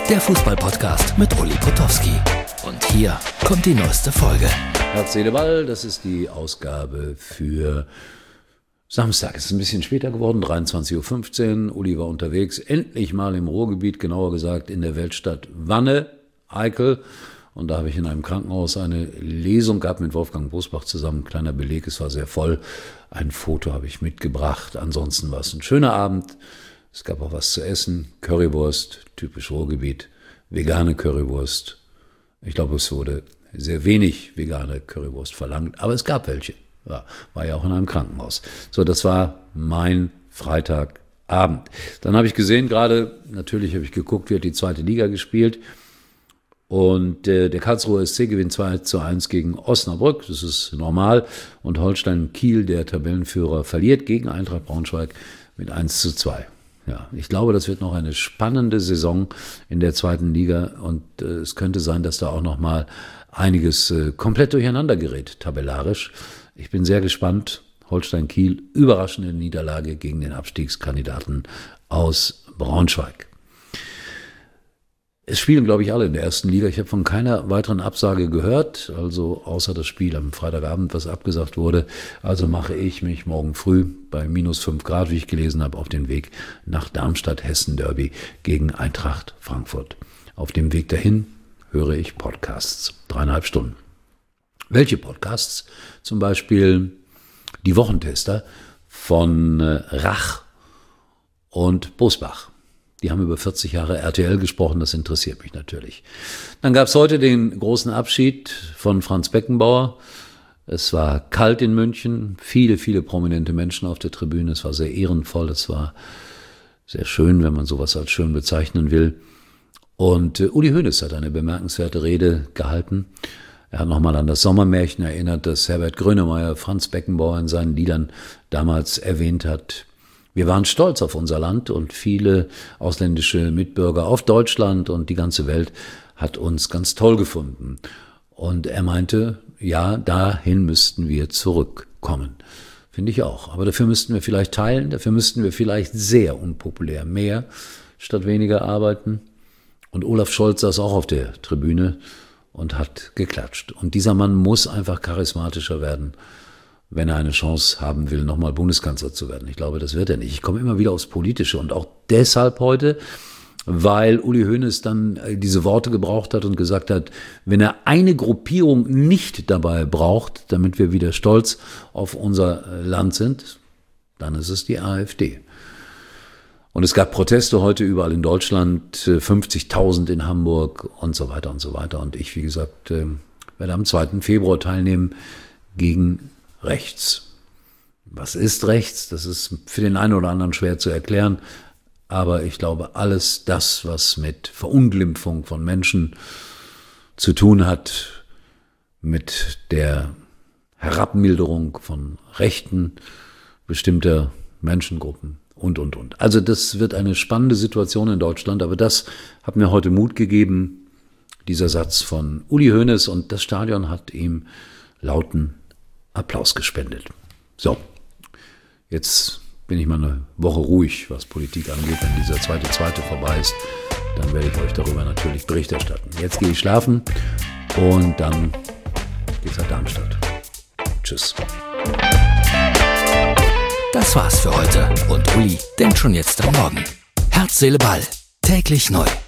der Fußball-Podcast mit Uli Potowski. Und hier kommt die neueste Folge. Herz, Seele, Ball, das ist die Ausgabe für Samstag. Es ist ein bisschen später geworden, 23.15 Uhr. Uli war unterwegs, endlich mal im Ruhrgebiet, genauer gesagt in der Weltstadt Wanne, Eickel. Und da habe ich in einem Krankenhaus eine Lesung gehabt mit Wolfgang Bosbach zusammen. Kleiner Beleg, es war sehr voll. Ein Foto habe ich mitgebracht. Ansonsten war es ein schöner Abend. Es gab auch was zu essen. Currywurst, typisch Ruhrgebiet. Vegane Currywurst. Ich glaube, es wurde sehr wenig vegane Currywurst verlangt, aber es gab welche. War ja auch in einem Krankenhaus. So, das war mein Freitagabend. Dann habe ich gesehen, natürlich habe ich geguckt, wie hat die zweite Liga gespielt. Und der Karlsruher SC gewinnt 2:1 gegen Osnabrück, das ist normal. Und Holstein Kiel, der Tabellenführer, verliert gegen Eintracht Braunschweig mit 1:2. Ja, ich glaube, das wird noch eine spannende Saison in der zweiten Liga. Und es könnte sein, dass da auch noch mal einiges komplett durcheinander gerät, tabellarisch. Ich bin sehr gespannt. Holstein Kiel, überraschende Niederlage gegen den Abstiegskandidaten aus Braunschweig. Es spielen, glaube ich, alle in der ersten Liga. Ich habe von keiner weiteren Absage gehört, also außer das Spiel am Freitagabend, was abgesagt wurde. Also mache ich mich morgen früh bei -5 Grad, wie ich gelesen habe, auf den Weg nach Darmstadt, Hessen-Derby gegen Eintracht Frankfurt. Auf dem Weg dahin höre ich Podcasts, 3,5 Stunden. Welche Podcasts? Zum Beispiel die Wochentester von Rach und Bosbach. Die haben über 40 Jahre RTL gesprochen, das interessiert mich natürlich. Dann gab es heute den großen Abschied von Franz Beckenbauer. Es war kalt in München, viele, viele prominente Menschen auf der Tribüne. Es war sehr ehrenvoll, es war sehr schön, wenn man sowas als schön bezeichnen will. Und Uli Hoeneß hat eine bemerkenswerte Rede gehalten. Er hat nochmal an das Sommermärchen erinnert, das Herbert Grönemeyer Franz Beckenbauer in seinen Liedern damals erwähnt hat. Wir waren stolz auf unser Land und viele ausländische Mitbürger auf Deutschland und die ganze Welt hat uns ganz toll gefunden. Und er meinte, ja, dahin müssten wir zurückkommen. Finde ich auch. Aber dafür müssten wir vielleicht teilen, dafür müssten wir vielleicht sehr unpopulär mehr statt weniger arbeiten. Und Olaf Scholz saß auch auf der Tribüne und hat geklatscht. Und dieser Mann muss einfach charismatischer werden, wenn er eine Chance haben will, nochmal Bundeskanzler zu werden. Ich glaube, das wird er nicht. Ich komme immer wieder aufs Politische und auch deshalb heute, weil Uli Hoeneß dann diese Worte gebraucht hat und gesagt hat, wenn er eine Gruppierung nicht dabei braucht, damit wir wieder stolz auf unser Land sind, dann ist es die AfD. Und es gab Proteste heute überall in Deutschland, 50.000 in Hamburg und so weiter und so weiter. Und ich, wie gesagt, werde am 2. Februar teilnehmen gegen rechts. Was ist rechts? Das ist für den einen oder anderen schwer zu erklären. Aber ich glaube, alles das, was mit Verunglimpfung von Menschen zu tun hat, mit der Herabmilderung von Rechten bestimmter Menschengruppen und. Also das wird eine spannende Situation in Deutschland, aber das hat mir heute Mut gegeben, dieser Satz von Uli Hoeneß, und das Stadion hat ihm lauten Applaus gespendet. So, jetzt bin ich mal eine Woche ruhig, was Politik angeht. Wenn dieser zweite vorbei ist, dann werde ich euch darüber natürlich Bericht erstatten. Jetzt gehe ich schlafen und dann geht's nach Darmstadt. Tschüss. Das war's für heute und Uli denkt schon jetzt am Morgen. Herz, Seele, Ball. Täglich neu.